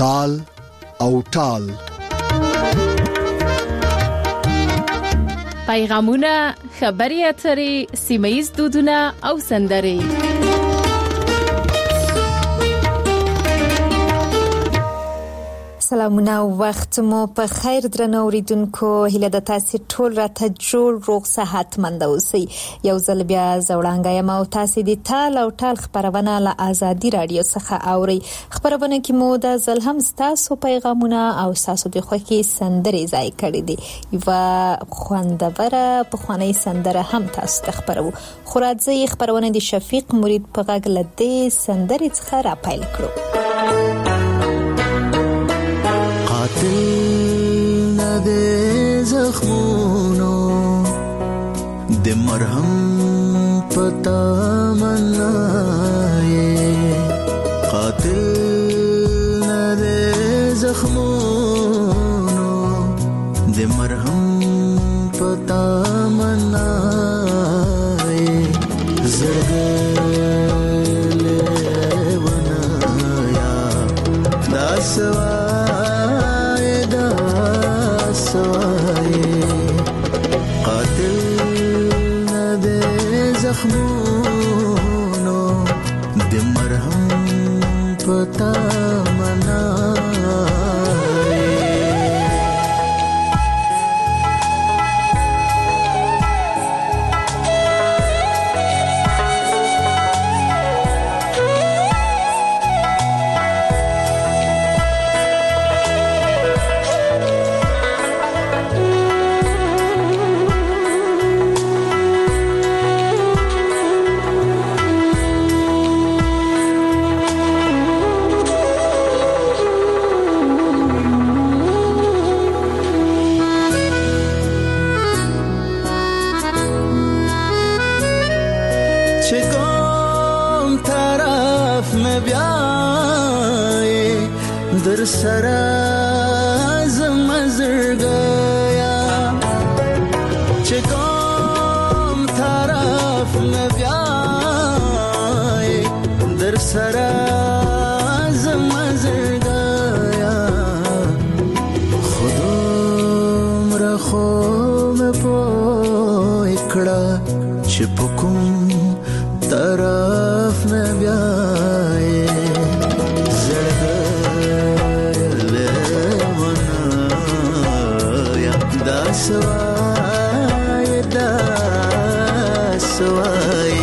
ټال او ټال. پیغامونه، خبري اترې، سیمه‌ییز دودونه او سندرې. سلامونه او وخت مو په خیر درنو اوریدونکو. هیله د تاسو ټول راته جوړ روغ صحتمند اوسئ. یو ځل بیا زوړانګه یم او تاسو د ټال او ټال خبرونه له آزادي رادیو څخه اورئ. خبرونه کې مو د ځل هم تاسو پیغامونه او تاسو د خوښي سندرې ځای کړې دي. یو خوندوره پخوانی سندره هم تاسو ته خبرو. خو راځي خبرونه د شفیق مرید په غږ له دې سندرې څخه را پیل کړو. قاتل نده زخمونو د مرهم پتا منای، قاتل نده زخمونو د مرهم پتا منای، زرګل ونایا داسوا قاتل نده زخمونو د مرهم پتا در سرا زمزرگیا، چه کام طرف نبیای در سرا زمزرگیا، خودم را خوم پای کڑا چه پکم طرف نبیای، سوای دا سوای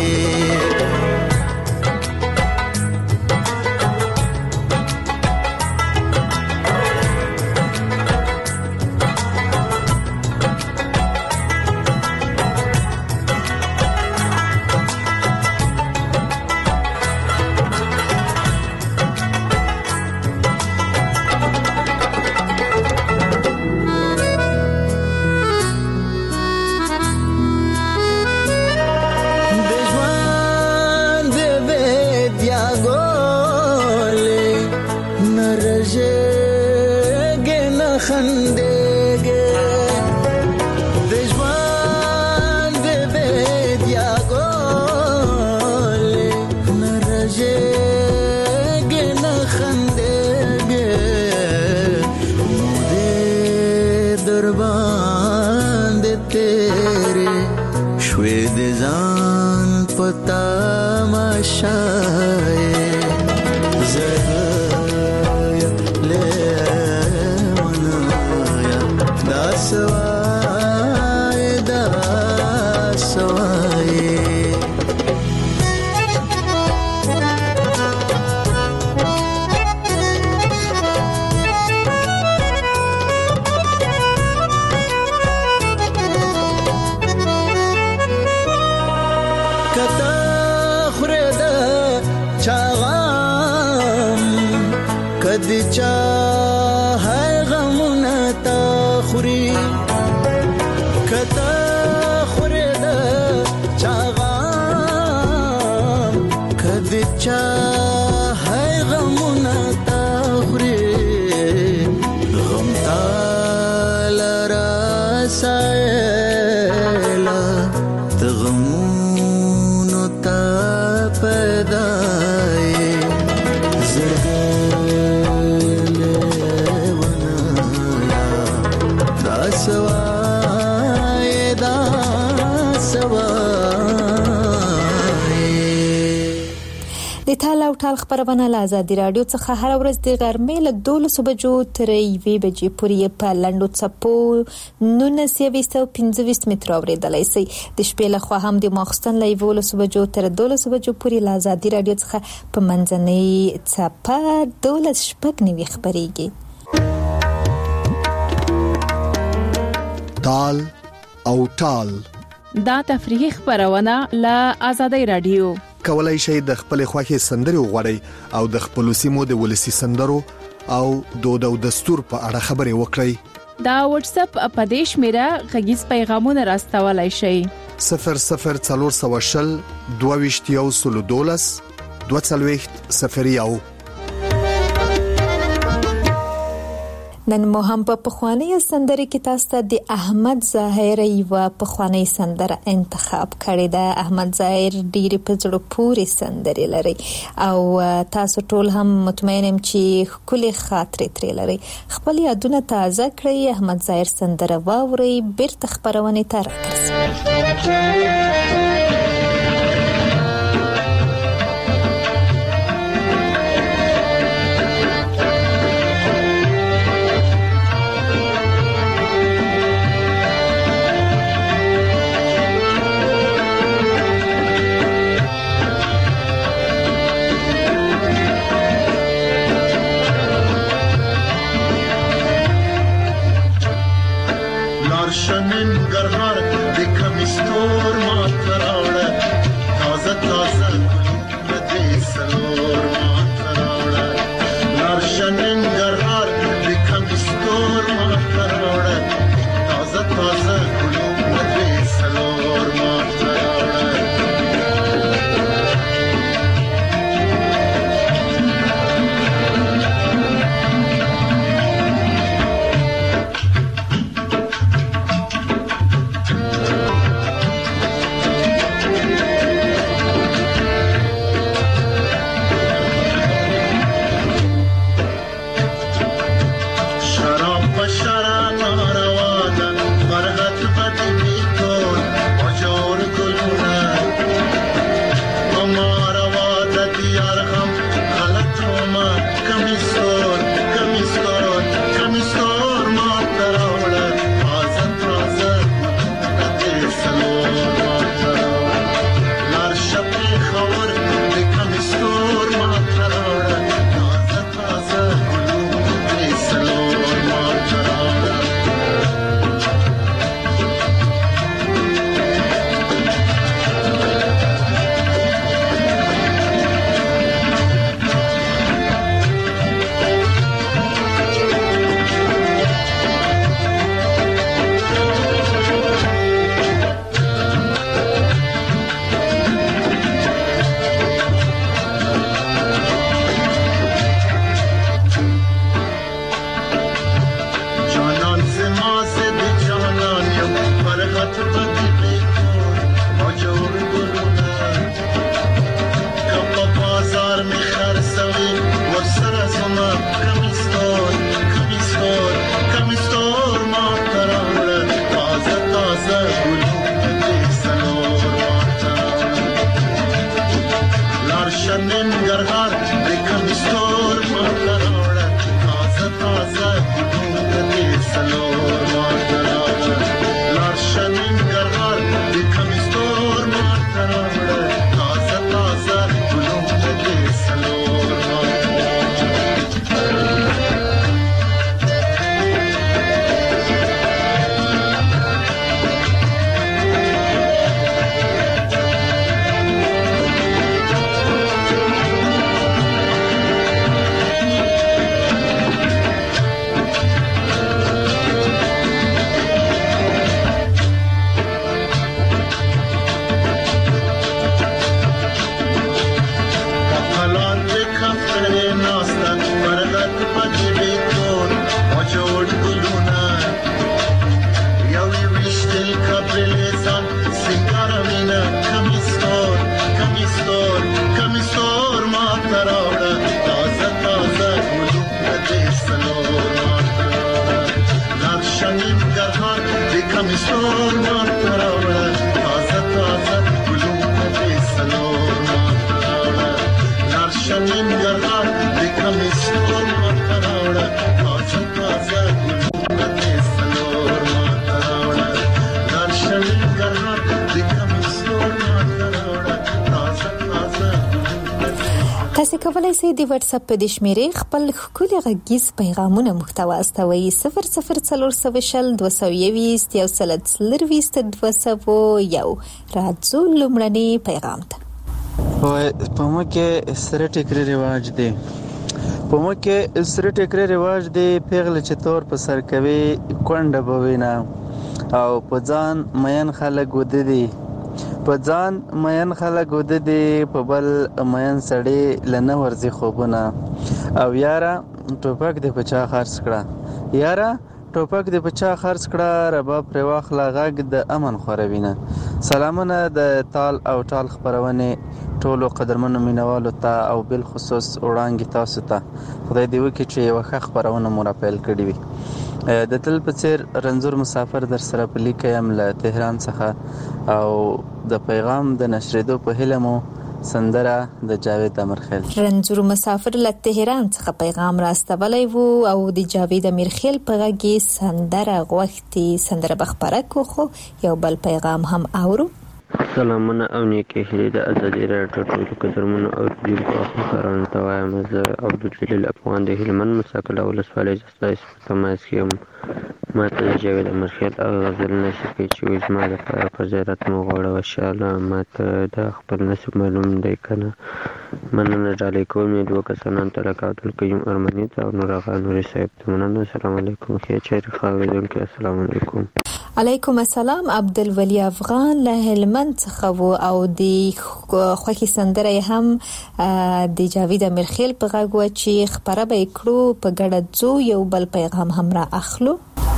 پیدای زرگل د تال او ټال خبرونه له ازادي رادیو څخه هر ورځ د غرمې له 12 بجو تر 1 بجې پورې په لنډو څپو 1925 متر اوریدلای شئ. د شپې له خوا هم د ماخستن له 12 بجو تر 12 بجو پورې له ازادي رادیو څخه په منځنۍ څپه 12 خبريږي. تال او ټال دا تفریحي خبرونه له ازادي رادیو. کولای شئ د خپل خوښي سندري وغوړئ او د خپل سیمو د ولسی سندرو او دود او دستور په اړه خبرې وکړئ. دا واتس اپ اپدیش میرا غږیز پیغامونه راستولای شئ. 0040 22 22 نن مو هم په پخوانی سندره کې تاسو ته د احمد ظاهر یو پخوانی سندره انتخاب کړی ده. احمد ظاهر ډېر په زړه پورې سندرې لري او تاسو ټول هم مطمئن يم چې خولي خاطرې ترې لري. خپل یادونه تازه کړئ. احمد ظاهر سندره واوري بیرته خبرونه ته راکړئ. تاسو کولای شئ د واتس اپ په شمیرې خپل ښکلي غږیز پیغامونه محتوا استوي 00420 220 120 راځو لومړني پیغام ته. په مکه سره ټیکري رواج دی پیغله چې تور په سر کوي کونډه بوینا او په ځان مین خلک وددي په بل مین سړی لنه ورزي خوبونه او یاره ټوپک د پچا خرڅ کړه رباب پر واخله غږ د امن خوروینه. سلامونه د تال او ټال خبرونه ټولو قدرمنو مینوالو ته او بل خصوص وړاندې تاسو ته خدای دې وکړي چې یو ښه خبرونه مو راپیل کړي وي. د تل په څیر رنځور مسافر در سره په لیک یم له تهران څخه او د پیغام د نشریدو په هیله مو سندره د جاوید امیرخیل. رنځور مسافر له تهران څخه پیغام راستولی وو او د جاوید امیرخیل په غږی سندره غوښتي سندره بخبره کوخو یو بل پیغام هم اورو. سلامونه او نیکی هیلې د ازادي راډیو ټولو قدرمنو اوریدونکو او خبرانو ته وایم. زه عبدالجلیل افغان د هلمند مساکله ولسوالۍ ستاسو په تماس کې یم. ما ته د جاوید امیرخیل او غزل نشي کوي چې زما دپاره په زیارت مو غواړه وشاله ما ته د خپل نصیب معلوم دی که نه. مننه ډالۍ کوم یې دوه کسانان ته لکه عبدالقیوم ارمني ته او نور آغا نوري صاحب ته مننه. السلام علیکم. ښې چیرې ښه اورېدونکي السلام علیکم. علیکم السلام. عبدالولی افغان له هلمند څخه وو او د خوښي سندره هم د جاوید امیرخیل په غږ و چې خبره به کړو په ګډه ځو. یو بل پیغام هم را اخلو.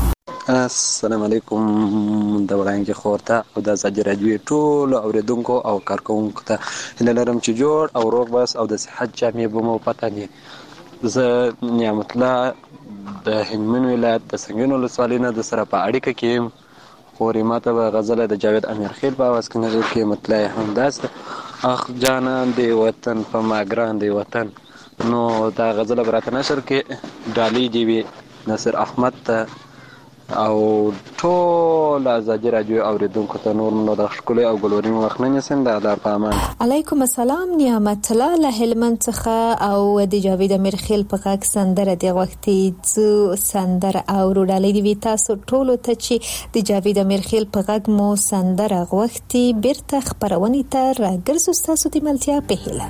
السلام علیکم د وړاندې خورته او د ازادي راډیو ټولو اوریدونکو او کارکونکو ته هیله لرم چې جوړ او روغ بس او د صحت جامې به مو پته وي. زه نعمت الله د هلمند ولایت د سنګین ولسوالۍ نه د سره په اړیکه کې یم. خورې ماته به غزله د جاوید امیرخیل په اواز کې نظر کې مطلع همداسته اخ جانان دی وطن په ما ګران دی وطن. نو دا غزله به راته نشر کې ډالۍ دې وي ناصر احمد ته او ټول ازادي راډیو اوریدونکو ته نور نو د ښکلي او ګلورین وخت نه نیسم. د الله په امان. علیکم السلام. نعمت الله له هلمند څخه او د جاوید امیرخیل په غږ سندره دی غوښتي ځو سندره او ډالۍ دی تاسو ټولو ته چې د جاوید امیرخیل په غږ مو سندره غوښتي بیرته خبرونه ته راګرځو تاسو د ملتیا په هیله.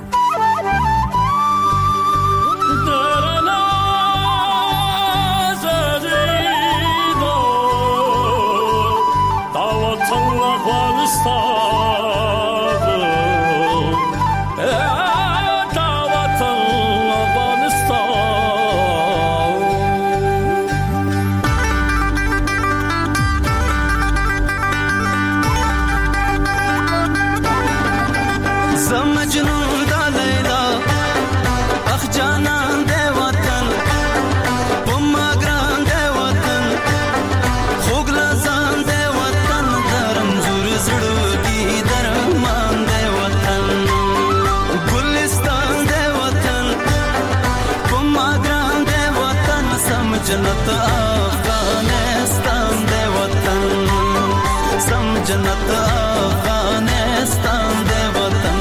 جنت افغانستان دی وطن سم جنت افغانستان دی وطن.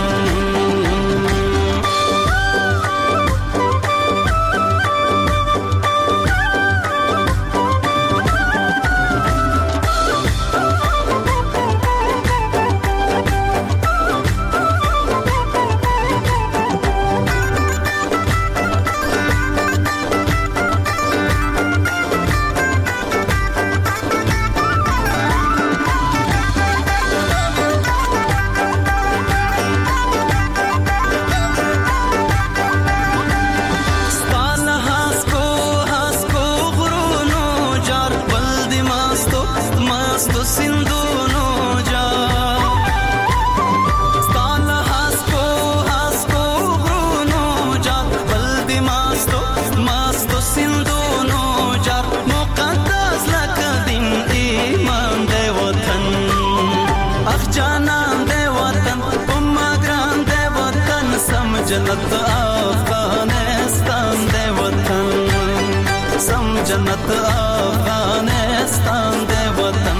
جنت افغانستان دی وطن سم جنت افغانستان دی وطن.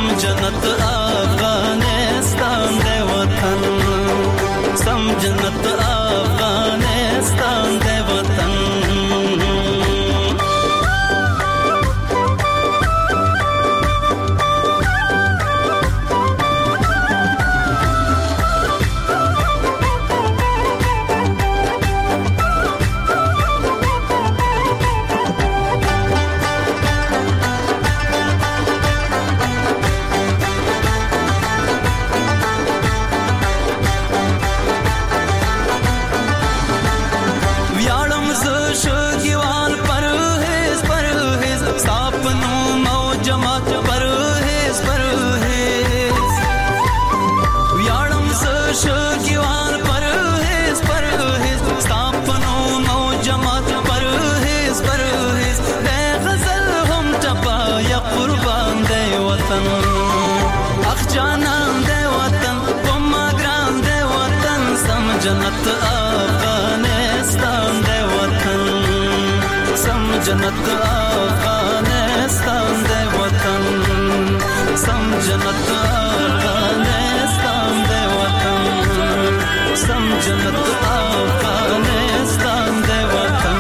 جنت افغانستان دی وطن سم جنت افغانستان دی وطن جنت افغانستان دی وطن سم جنت افغانستان دی وطن سم جنت افغانستان دی وطن سم جنت افغانستان دی وطن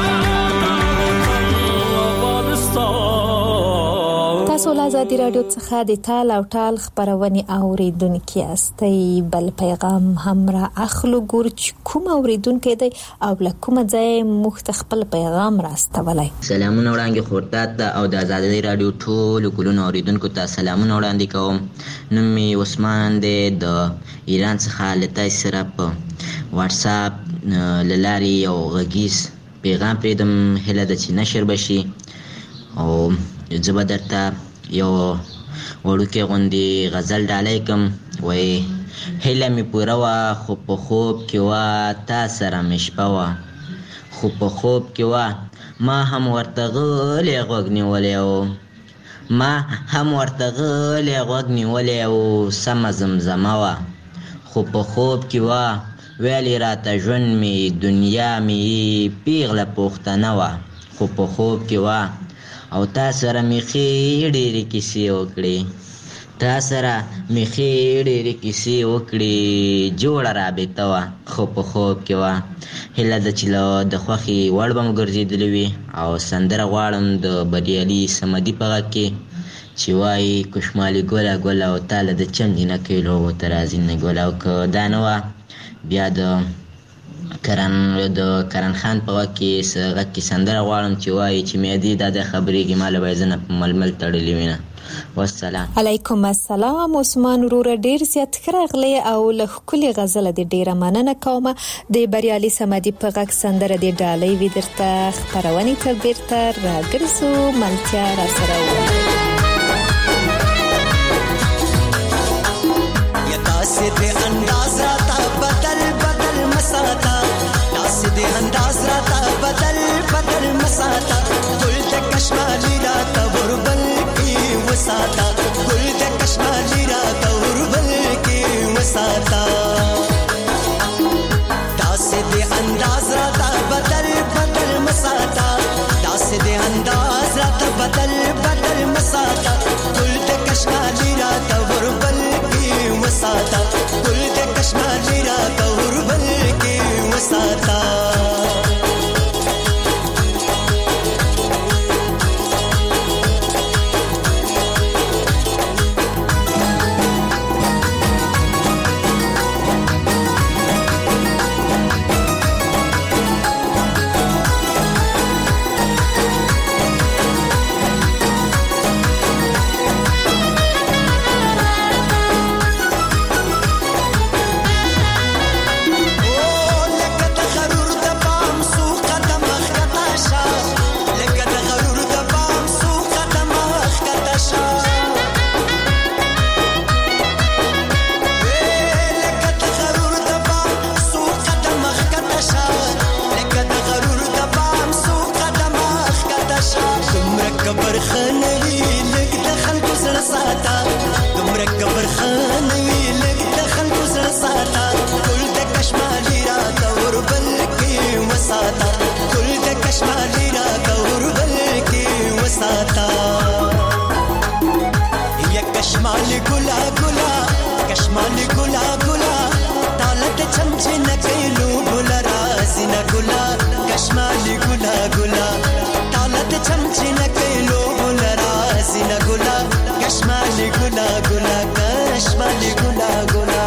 تاسو له آزادي رادیو څخه د تال او ټال خبرونه اوریدونکو یاستئ بل پیغام هم را اخلو ګور چې کوم اوریدونکو دی او له کوم ځای مختخپل پیغام راستولای. سلامونه وړاندې خورته او د آزادي رادیو ټول کلونو اوریدونکو ته سلامونه وړاندې کوم. نوم می عثمان دی د ایران څخه لته سره په واتس اپ لاري او غږیز پیغام پریدم هله د چې نشر بشي او زه به درته یو وړوکی غوندې غزل ډالۍ کړم. وایي هیله مې پوره وه خو په خوب کې وه تا سره مې شپه وه خو په خوب کې وه ما هم ورته غلی غوږ نیولی و ما هم ورته غلی غوږ نیولی و سمه زمزمه وه خو په خوب کې وه ویلې راته ژوند مې دنیا مې پیغله پوښتنه وه خو په خوب کې وه او تا سره مې ښې ډېرې کیسې وکړې تا سره مې ښې ډېرې کیسې وکړې جوړه رابطه وه خو په خوب کې وه هیله ده چې له د خوښې وړ به مو ګرځېدلې وي او سندره غواړم د بریالي صمدي په غږ کې چې وایي کوشمالي ګله ګله او تا له د چم جینکۍ لوبو ته راځي نه ګله او که دا نه وه بیا د کرن خان په غږ کې سندره غواړم چې وایي چې میادې دا د خبرېږي ما له باید زنه په ململ تړلې وینه. والسلام علیکم السلام عثمان وروره ډیر زیات راغلی او له ښکلې غزله دې ډیره مننه کوم. د بریالي صمدي په غږ سندره دې ډالۍ وي درته خپرونې ته بیرته راګرځو ملتیا را سره ووایي داسې دې انداز راته بدل بدل مساته داسې دې انداز راته بدل بدل مساته ګل د کشمالي راته وربل کې وساته ګل د کشمالي راته وربل کې وساته داسې دې انداز راته بدل بدل مساته داسې دې انداز راته بدل بدل مساته ګلا ګلا کشمالي ګلا ګلا دالت چمچې نکېلو ګلا رازینا ګلا کشمالي ګلا ګلا دالت چمچې نکېلو ګلا رازینا ګلا کشمالي ګلا ګلا کشمالي ګلا ګلا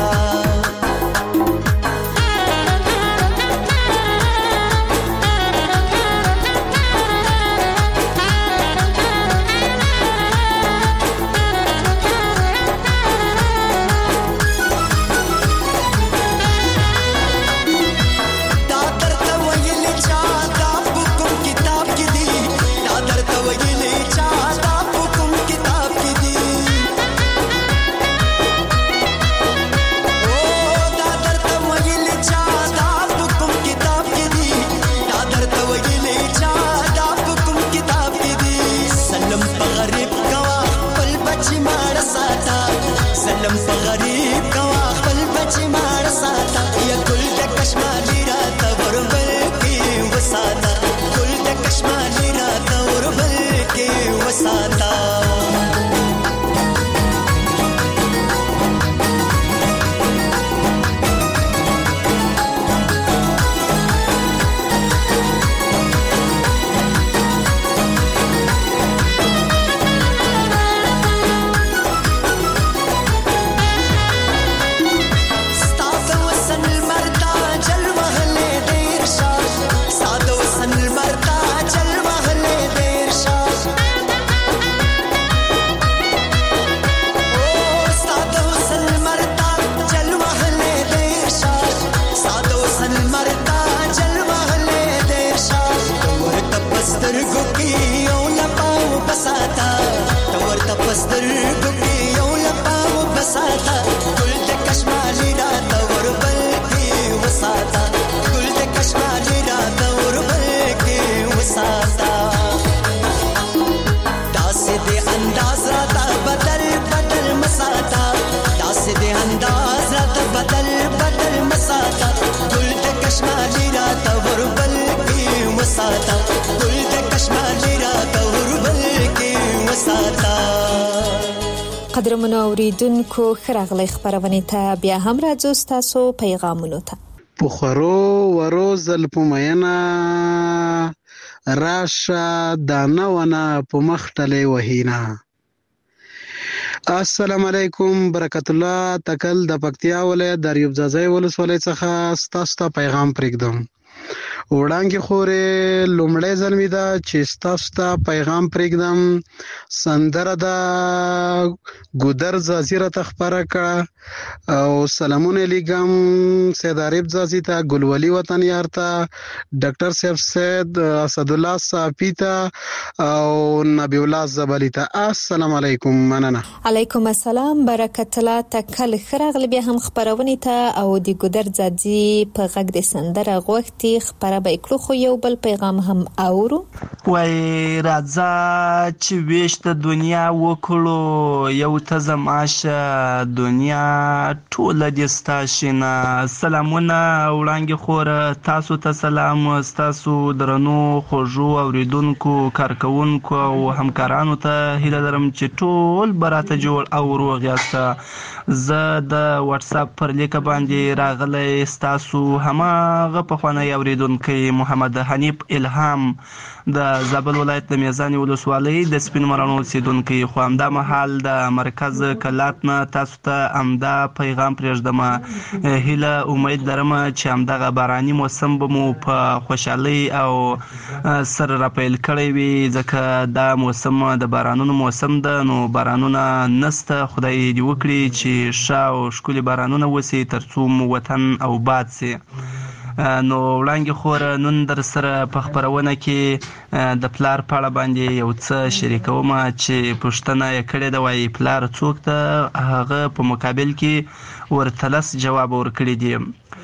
قدرمنو اوریدونکو خراغلی خبرونه ته بیا هم راځو تاسو پیغامونو ته په خورو ورو زلپمینه راشه دانه ونه په مختلې وهینا. السلام علیکم برکت الله تکل د پکتیا ولایت د ریوب ځای ولسوالۍ څخه تاسو ته پیغام پرېږدم. وړاندې خورې لومړی ځل مې ده چې تاسو ته پیغام پرېږدم. سندره د ګودر ځاځي راته خپره کړه او سلامونه لیږم سید عارف ځاځي ته، ګلولي وطن یار ته، ډاکټر صاحب سید اسدالله صافي ته او نبی الله زبلی ته. السلام علیکم. مننه. علیکم السلام برکت الله تکل خراغلی بیا هم خبرونه ته او د ګودر ځاځي په غږ د سندره غوښتي خبره به کړو، خو یو بل پیغام هم اورو. وای راځه چې ویش د دنیا وکړو یو ته زماشه دنیا ټوله دې ستاشینه. سلامونه وړاندې خور تاسو ته سلام، تاسو درنو خوږو اوریدونکو کارکونکو او همکارانو ته هیله لرم چې ټول براته جوړ او روغ یاست. زه د واتس اپ پر لیک باندې راغلی تاسو هماغه پخوانی اوریدونکو محمد حنیف الهام د زابل ولایت د میزان ولسوالۍ د سپین مرانو اوسیدونکي، خو همدا مهال د مرکز کلات نه تاسو ته همدا پیغام پرېږدم. هیله امید لرم چې همدغه باراني موسم به مو په خوشحالۍ او سر راپیل کړی وي، ځکه دا موسم د بارانونو موسم ده. نو بارانونه نسته، خدای دې وکړي چې ښه او ښکلي بارانونه وسي ترڅو مو وطن او باد سي. نو وړاندې خور نن در سره په خبرونه کې د پلار په اړه باندې یو څه شریکوم چې پوښتنه یې کړې ده، وایي پلار څوک ته؟ هغه په مقابل کې ورته لس جواب ورکړی دی.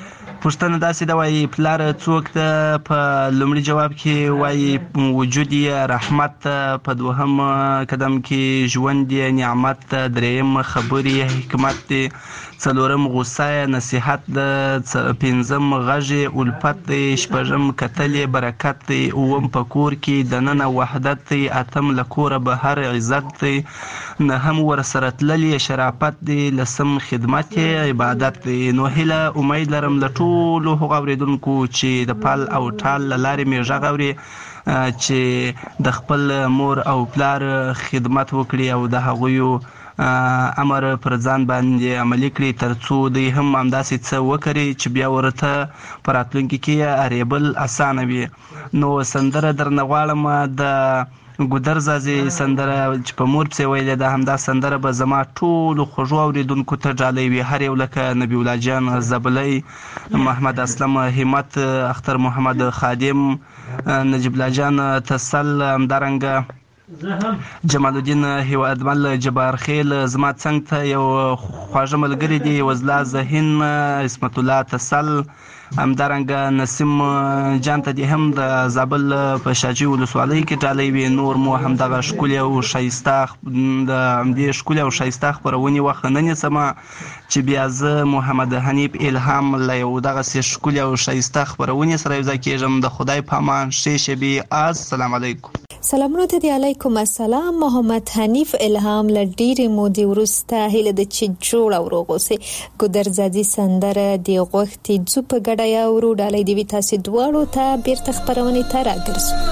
پوښتنه داسې ده وایي پلار څوک ده؟ په لومړي جواب کې وایي وجود یې رحمت، په دوهم قدم کې ژوند یې نعمت، دریم خبرې حکمت دی، څلورم غصه نصیحت ده، پنځم غږ الفت دی، شپږم کتل برکت دی، اووم په کور کې دننه وحدت دی، اتم له کوره بهر عزت دی، نهم ورسره تللی شرافت دی، لسم خدمت عبادت دی. نو هیله امید لرم له ټولو هغو اورېدونکو چې د پال او ټال له لارې مې غږ اوري چې د خپل مور او پلار خدمت وکړي او د هغویو امر پر ځان باندې عملي کړي ترڅو دوی هم همداسې څه وکړي چې بیا ورته په راتلونکي کې اړیبل اسانه وي. نو سندره درنه غواړم د ګودر زازي سندره چې په مور پسې ویلې ده، همدا سندره به زما ټولو خوږو اورېدونکو ته ډالۍ وي، هر یو لکه نبی الله جان زبلی، محمد اسلم همت، اختر محمد خادم، نجیب الله جان تسل، همدارنګه جمال الدین هیوادمل جبار خیل زما څنګ ته یو خواږه ملګری دی وزلا ذهین اسمت الله تسل، همدارنګه نسیم جان ته دې هم د زابل په شاجي ولسوالۍ کې ډالۍ وي. نور مو همدغه ښکلې او ښایسته د همدې ښکلې او ښایسته خپرونې وخت نه نیسمه چې بیا زه محمد حنیف الهام له یو دغسې ښکلې او ښایسته خپرونې سره یوځای کېږم. د خدای په امان، ښې شبې، السلام علیکم. سلامونه ته دی، علیکم السلام. محمد حنیف الهام له ډېرې مودې وروسته هیله ده چې جوړ او روغ اوسې. ګودر زادي سندره دې غوښتې ځو په ګډه یاورو، ډالۍ دې وي تاسې دواړو ته. بیرته خپرونې ته راګرځو.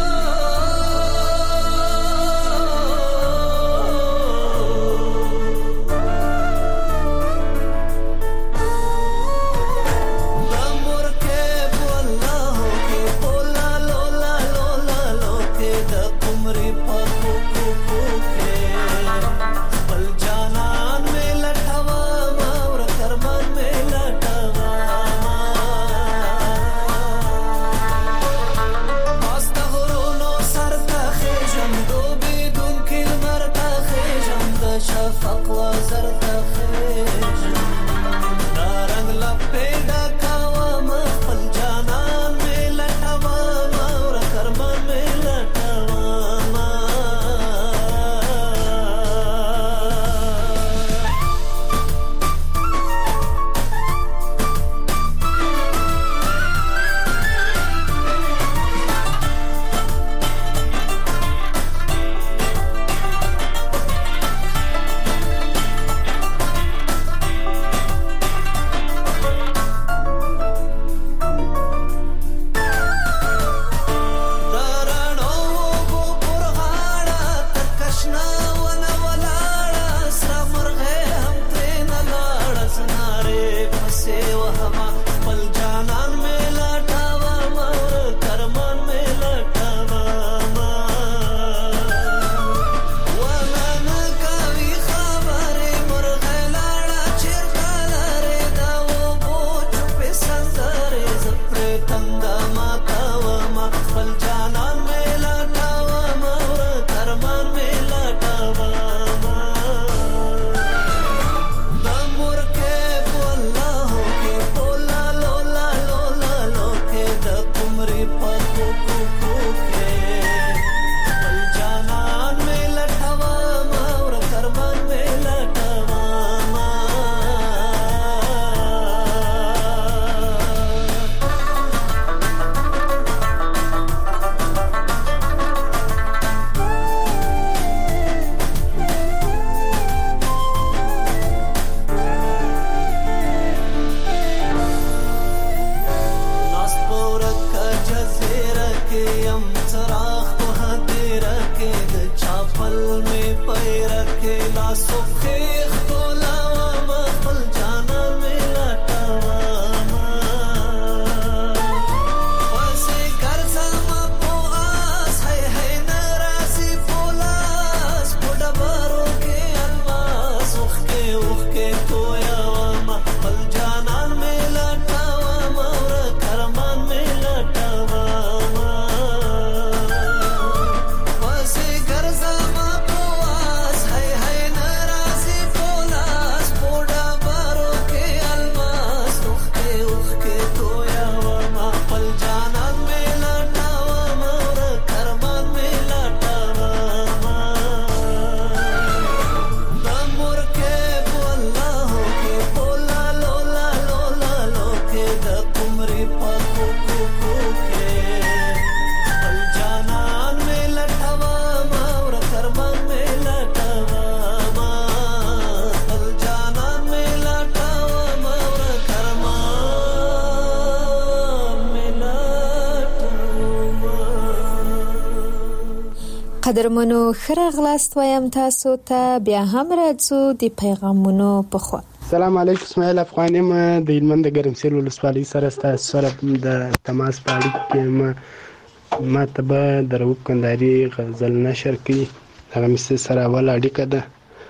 قدرمنو خرغلاست وایم تاسو ته بیا هم راځو د پیغامونو په خوا. سلام علیکم، اسماعیل افغانی ما د هلمند د ګرمسیر ولسوالۍ سره ستاسو سره د تماس په اړیکه کې ما ته به د رؤوف کندهاري غزل نشر کړي. هغه مې سره اوله اړیکه ده،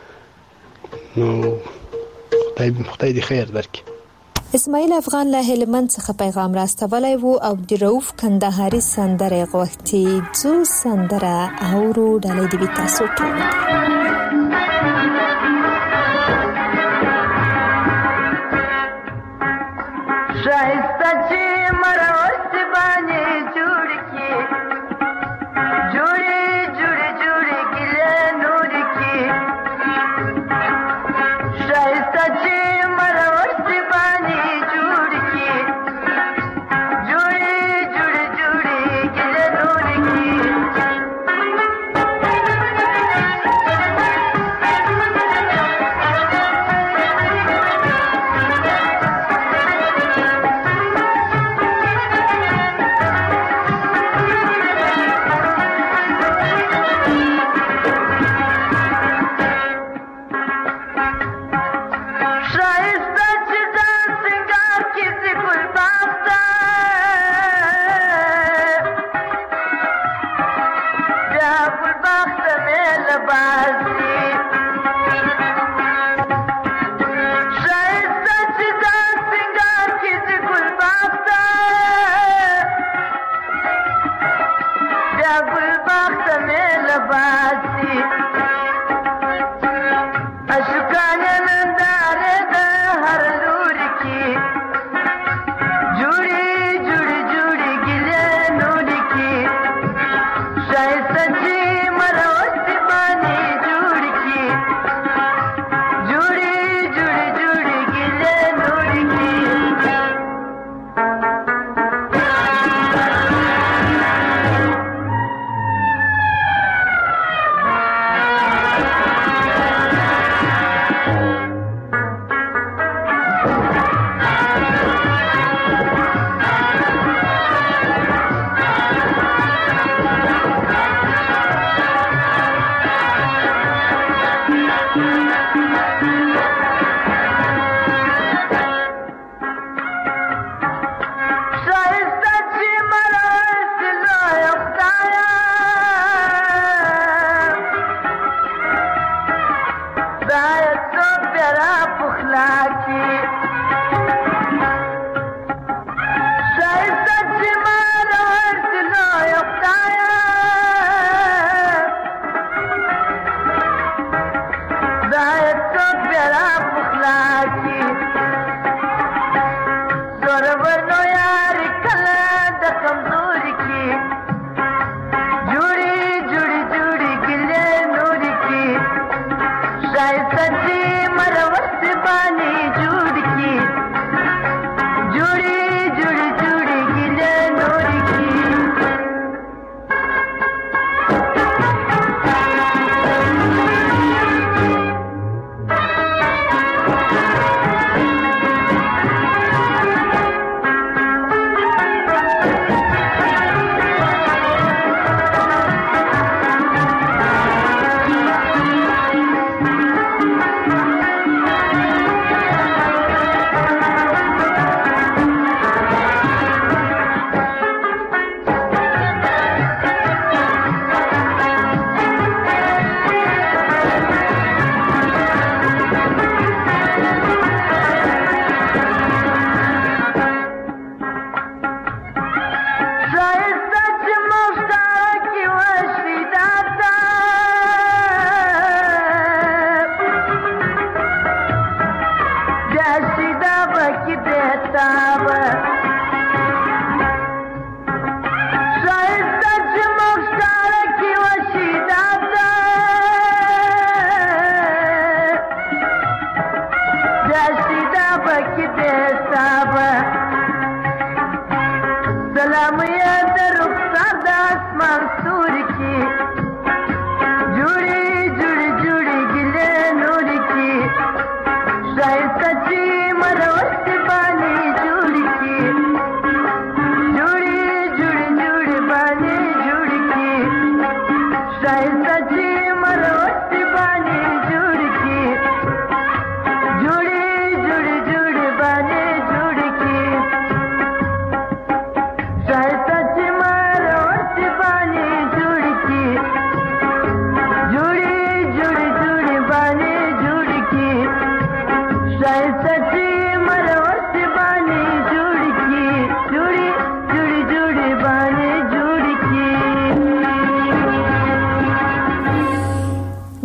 نو خدای دې خیر درکړي. اسماعیل افغان له هلمند څخه پیغام راستولی و او د رؤوف کندهاري سندرې غوښتي. ځو سندره اورو، ډالۍ دې وي تاسو ټولو ته. شایسته چې مروست باندې جوړ کی جوړې جوړې جوړې ګلې نور کی شایسته چې مروست باندې جوړ کی جوړې جوړې جوړې ګلې نور کی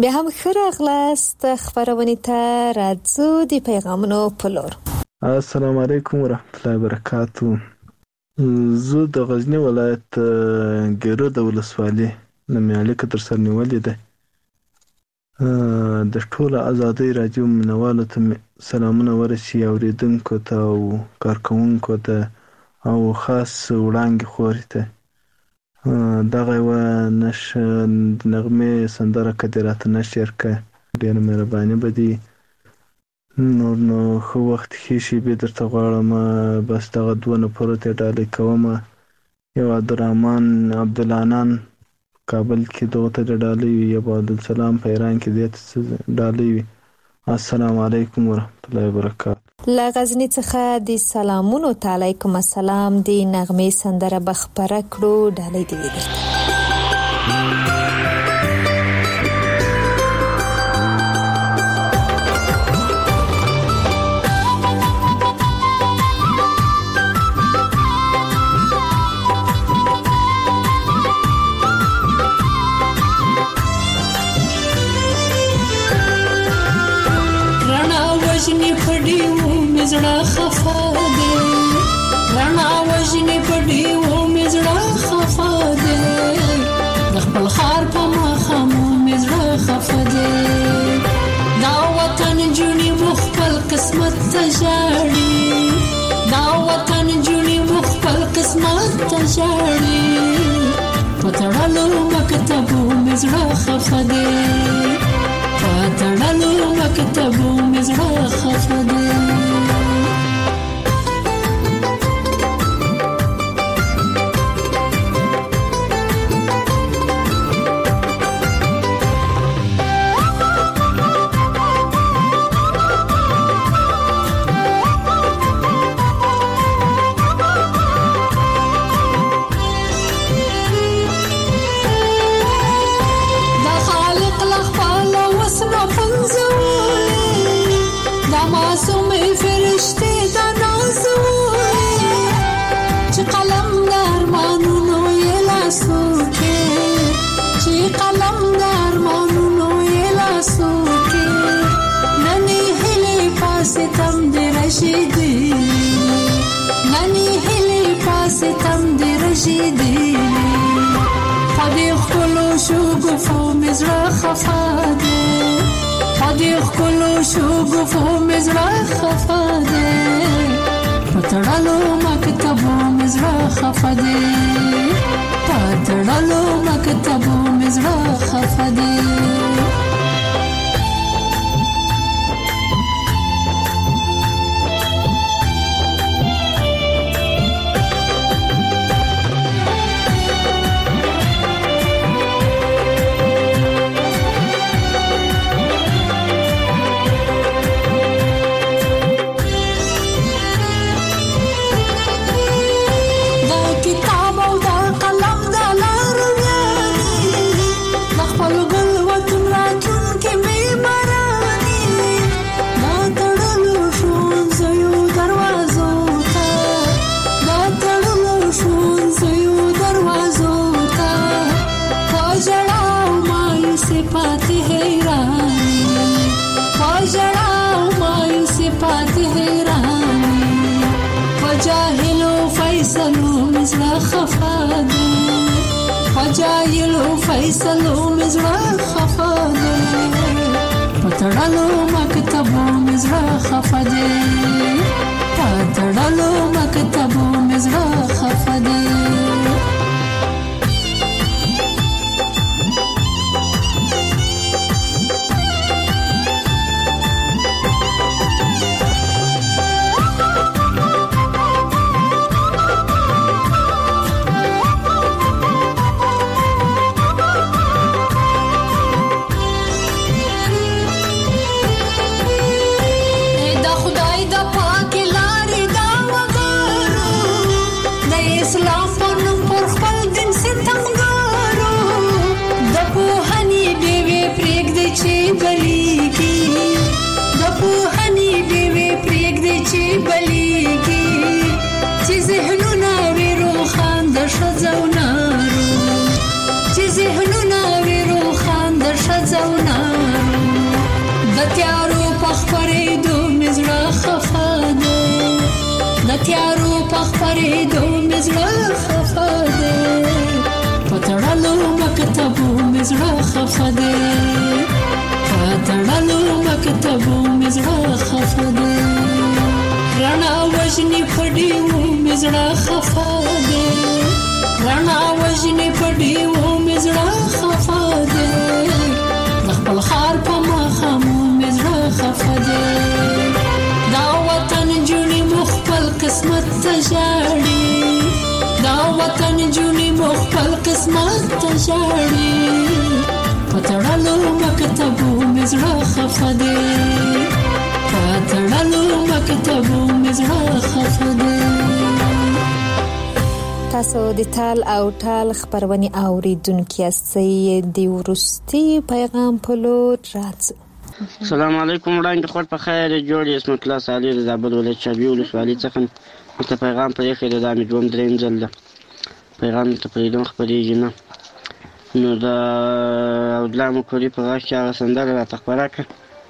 بیا هم ښه راغلاست خپرونې ته. راځو د پیغامونو په لور. السلام علیکم ورحمت الله وبرکاتو. زه د غزنی ولایت ګیرو د ولسوالۍ نه مې اړیکه تر سر نیولې ده. د ټولو ازادۍ راډیو مینوالو ته سلامونه ورسي، اوریدونکو ته او کارکوونکو ته او خاص وړانګې خورې ته. دغه یوه نغمې سندره که دې راته نشر کړه ډېره مهرباني به دي. نور نو ښه وخت ښې شېبې درته غواړم. بس دغه دوه نفرو ته ډالۍ کومه. یو عبدالرحمن عبدالعنان کابل کې دغه ته د ډالۍ وي، یو عبدالسلام په ایران کې دې ته ډالۍ وي. السلام علیکم ورحمت الله وبرکاتو. له غزني څخه د سلامونو ته علیکم السلام. د نغمې سندره به خپره کړو، ډالۍ دې وي درته. وجنی پډیو مزړه خفا ده، رڼا وجنی پډیو مزړه خفا ده، د خپل خار په مخامو مزړه خفا ده. دا وطن جونی مخبل قسمت تجاړي، دا وطن جونی مخبل قسمت تجاړي، پتړلو مکتبو مزړه خفا ده، پتړلو مکتبو مزړه خفا ده. پتړلو مکتبو مزړه خفا ده، پتړلو مکتبو مزړه خفا ده. جاهلو فیصلو مزړه خفا ده، پتړلو مکتبو مزړه خفا ده، پتړلو مکتبو مزړه خفا ده. ذهنونه ویرو خان د شزونه تیارو په خپرېدو مې زړه خفه دی په تړلو مکتبو مې زړه خفه دی په تړلو مکتبو مې زړه خفه دی رڼا وژنې په ډیوو مې زړه خفه دی رڼا وژنې په ډیوو مې زړه خفه دی د خپل ښار په ماښامو مې زړه خفه دی دا وطن جونې مو خپل قسمت ته ژاړي دا وطن جونې مو خپل قسمت ته ژاړي په تړلو مکتبو مې زړه خفه دی په تړلو مکتبو مې زړه خفه دی. تاسو د تال او ټال خبرونه اوریدونکو یاستئ د ورستي پیغام په لور راځي. السلام علیکم وړاندې خور په خیر جوړ اسمت الله صالح د زابل ولایت چابي ولسوالۍ څخه ته پیغام په یخې د دامې دوم دریم ځل ده پیغام ته پریدم خپرېږي نه نو د اودلا مکوري په غاښ کې هغه سندره راته خپره کړه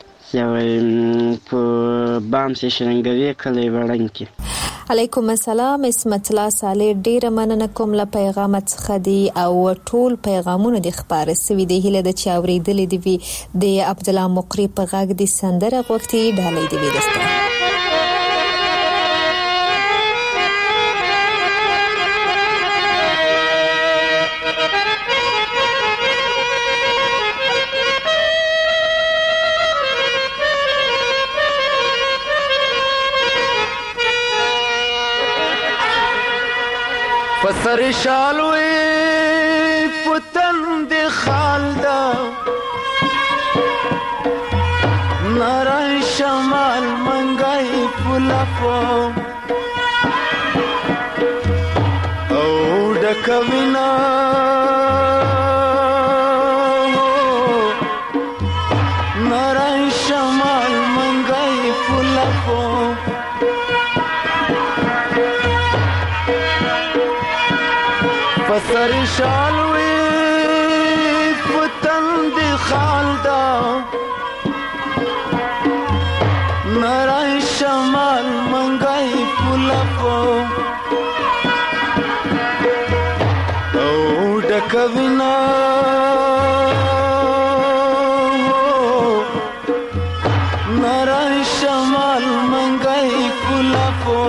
په بام سې شرنګوي کلی وړنګ کې. علیکم السلام اسمت الله صالح ډیره مننه کوم له پیغام څخه دی او ټول پیغامونه د خبره سوي دی هله د چاورېدلې دی د عبد الله مقری په غږ د سندره وختي ډالۍ دی وسته. پسر شالوی پتن دی خالدا نارای شمال منگای پلپو او ڈکوینا نارای شمال منگای پلپو پسر شالوی پتن دی خالدا نارای شمال منگای پلپو او ڈکوینا نارای شمال منگای پلپو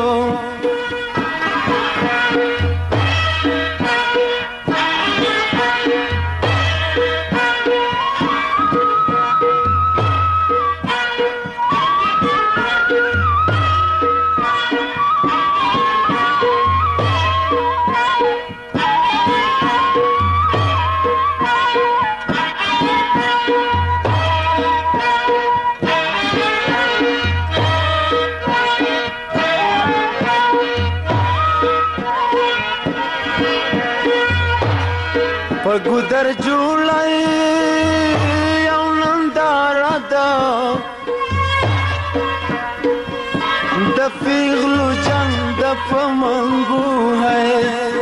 پگودر جوړای یو ننداره ده د پیغلو جنگ د پمنګو ہے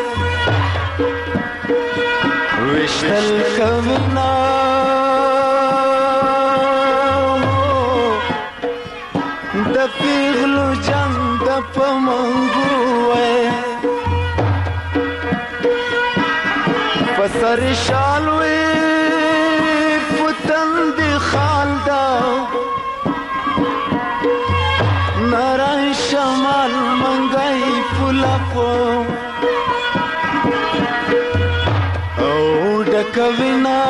وشتل کوینا د پیغلو جنگ د پمنګو ہے پسر شالوی پتن دی خالدا نارای شمال منگای پلپو او ڈکوینا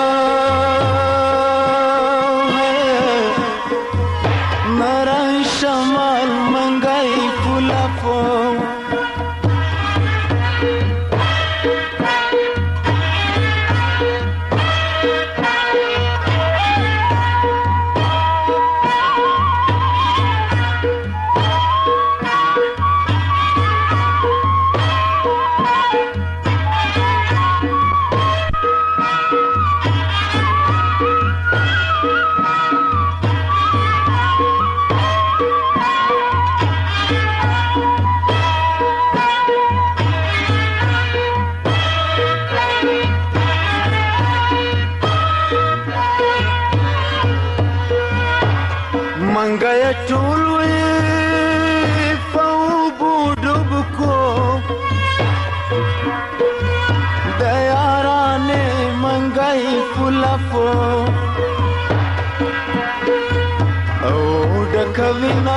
نارای شمال منگای پلپو لپو او ډکوینا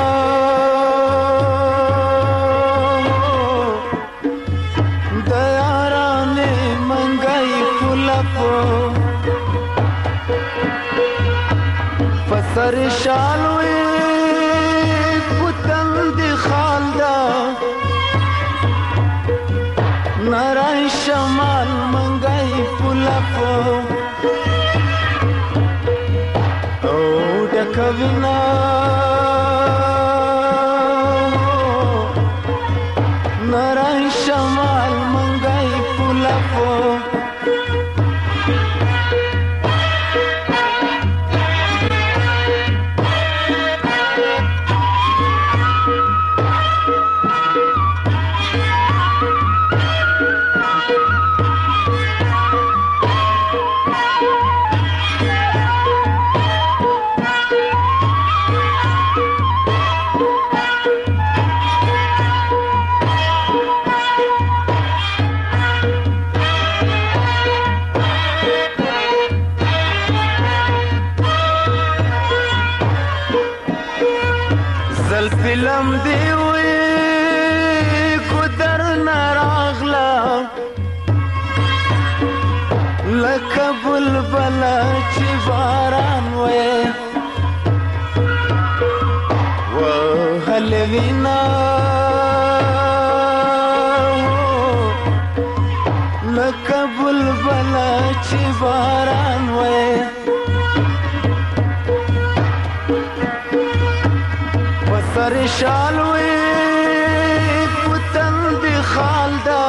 د یارانې منګای فلپو فسر شالوي پتن دی خالدا نارای شمال منګای فلپو او ډکوینا نارای شمال منګای فلپو فلم دی وی کو در نراغلا لکه بلبل چې باران وی وهل وینا لکه بلبل چې باران وی سر شالوي پتن دی خالدا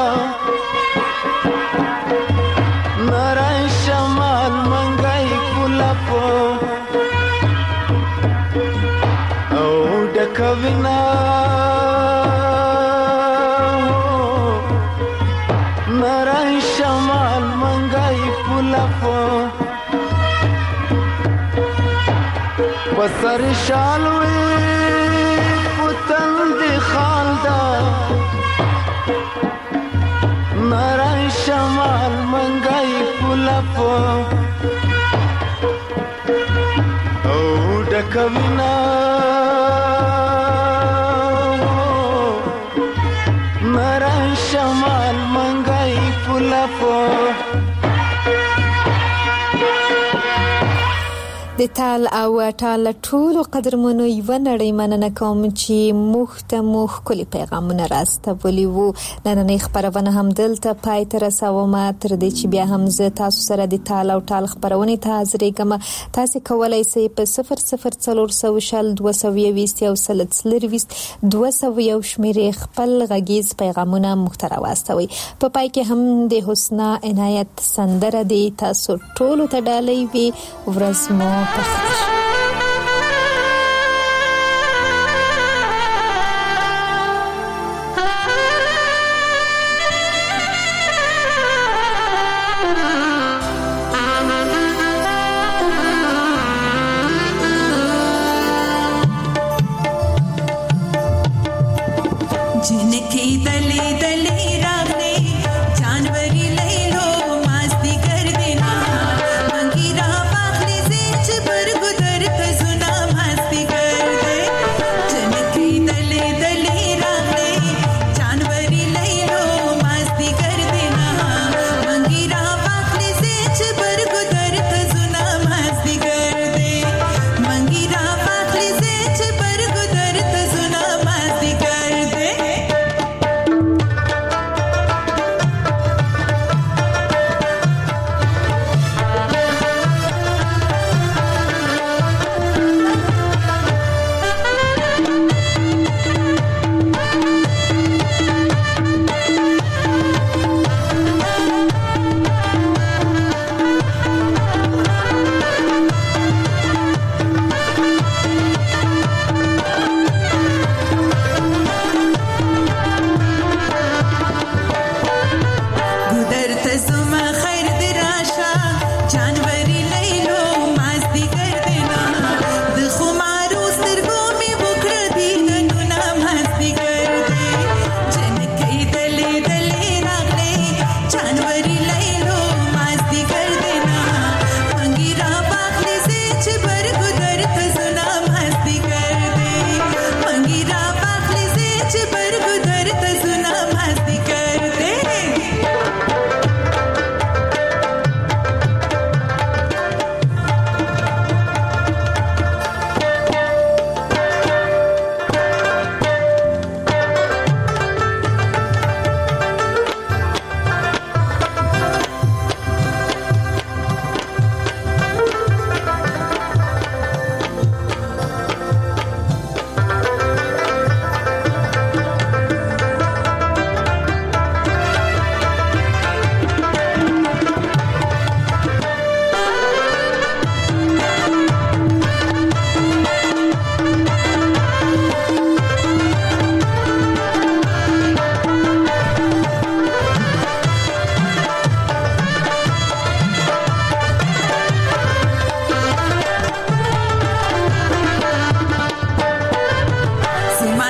نارای شمال منګای فلپو او ډکوینا نارای شمال منګای فلپو وسر شالوي خالدا نارای شمال منګای فلپو او ډکوینا نارای شمال منګای فلپو د تال او ټال ټولو قدرمنو یو نړۍ مننه کوم چې مخ کلی پیغامونه راستولي وو نننې خبرونه هم دلته پای ته رسوم تر دې چې بیا هم زه تاسو سره د تال او ټال خبرونه ته حاضرېږم تاسو کولای شئ په 004020 شمیرې خپل غږیز پیغامونه محتوا واستوي په پای کې هم د حسنا عنایت سندره دی تاسو ټولو ته ډالۍ وي ورځ مو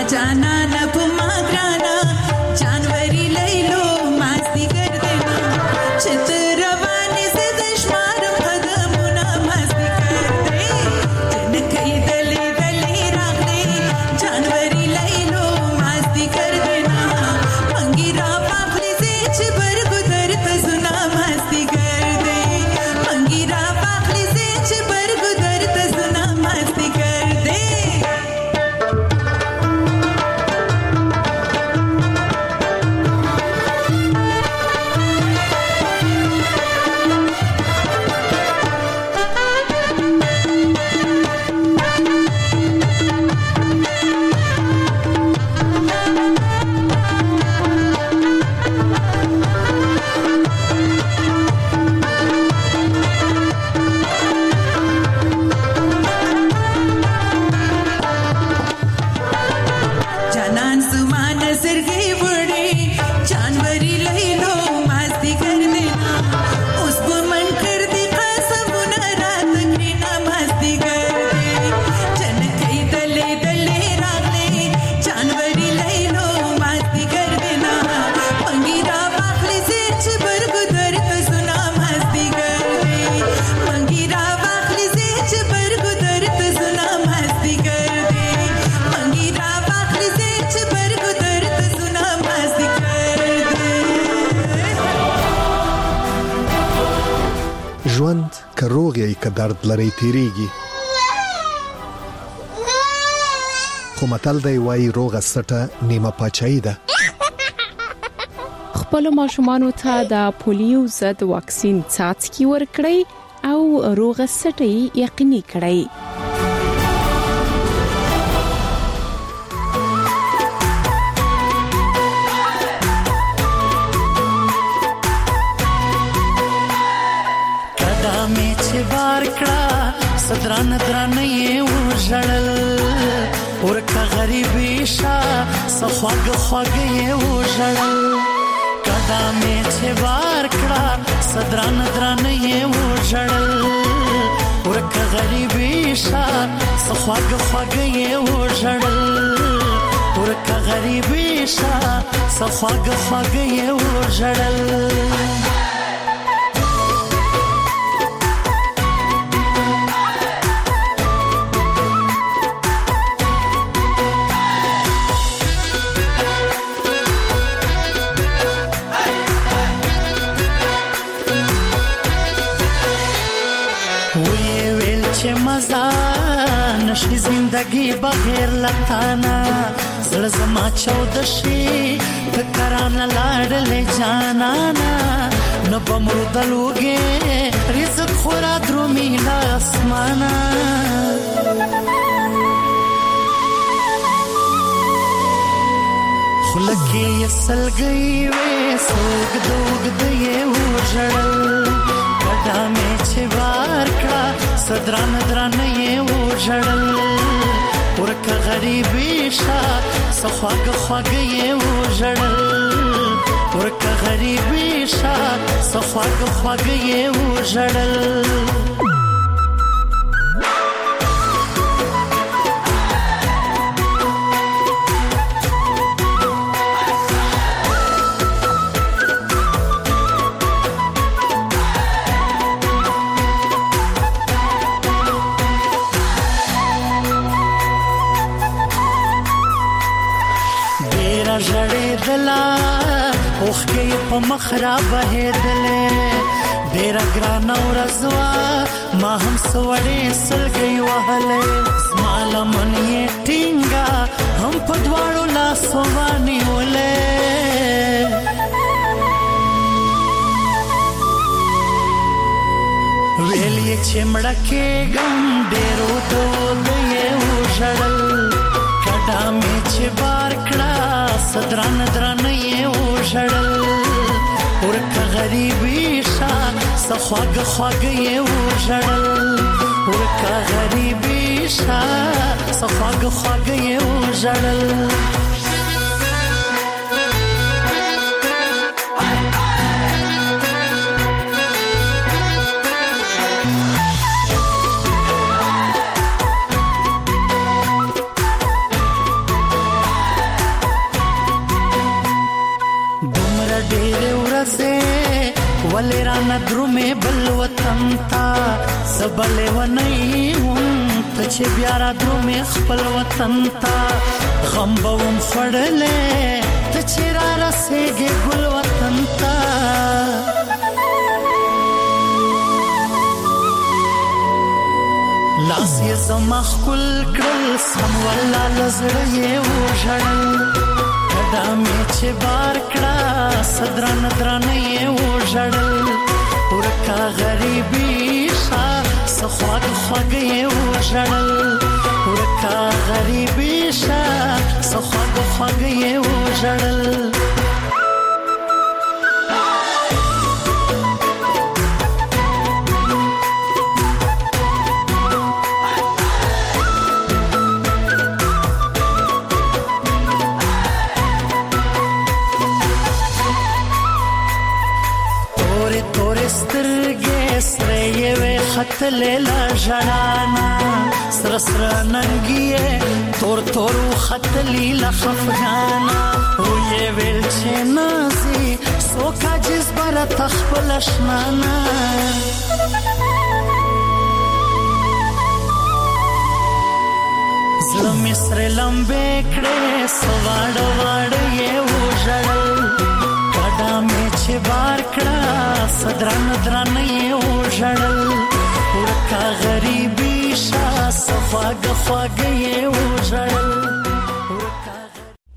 ژوند که روغ یې که درد لري تیریږي، خو متل دی وایي روغه سټه نیمه پاچاهي ده. خپل ماشومانو ته د پولیو ضد واکسین څاڅکي ورکړئ او روغه سټه یقیني کړئ. صدران درانه یې وژړل ورکه غریبي شا سخواږه خواږه یې وژړل قدمې چې بار کړه صدران درانه یې وژړل ورکه غریبي شا سخواږه خواږه یې وژړل ورکه غریبي شا سخواږه خواږه یې وژړل. نشي زندگی بغیر لتانا زړه زما چود شي فکرانه لاړلې جانانا نو بمردلوګي رزق خورا درومي لا اسمانا خلکې سلګي وې سوګ دوګ دې وژړل کډامې چې وار کړه صدران درانه یې وژړل ورکه غریبي شا سخواږه خواږه یې وژړل ورکه غریبي شا سخواږه خواږه یې وژړل. په مخرب هېدلې ډېر ګران ورځوا ما هم سوړې سلګي وهلې سماله من یې ټینګا هم په دواړو لاسو باندې ولې ویلې چې مړکه ګم ډېرو دولې وژړل کډامې چې بار کړه صدران درانه یې وژړل ورکه غریبي شا سخواږه خواږه یې وژړل ورکه غریبي شا سخواږه خواږه یې وژړل. وزه ولې را ندرومې بل وطن تا سبلې ونیم ته چې بیا را درومې خپل وطن تا غم به وم خوړلې ته چې را رسېږې ګل وطن تا لاس یې زما ښکل کړل سم والله له زړه یې وژړل کډه مې چې بار کړه درانه درانه یې وژړل ورکه غریبي ښه څه خواږه خواږه یې وژړل ورکه غریبي ښه څه خواږه خواږه یې وژړل خطلې لا ژړانا سره سره ننګي تور تور خطلې لا خفغانا وې ویل چې نازي سوکا جس بر تخپل شنانا زلم سر لمبه کړه سواړ واړ یې وژړل کډا مې چې بار کړه صدرن درن یې وژړل ورکه غریبي شا صفاګه فاګه یې وژړل